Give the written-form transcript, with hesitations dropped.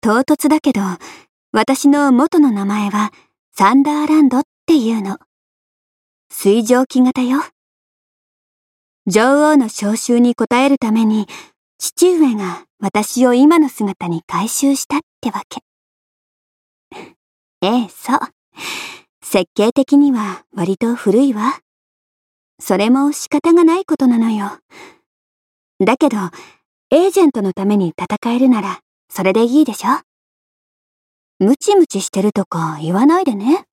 唐突だけど、私の元の名前はサンダーランドっていうの。水蒸気型よ。女王の召集に応えるために、父上が私を今の姿に改修したってわけ。ええ、そう。設計的には割と古いわ。それも仕方がないことなのよ。だけど、エージェントのために戦えるなら、それでいいでしょ？ムチムチしてるとか言わないでね。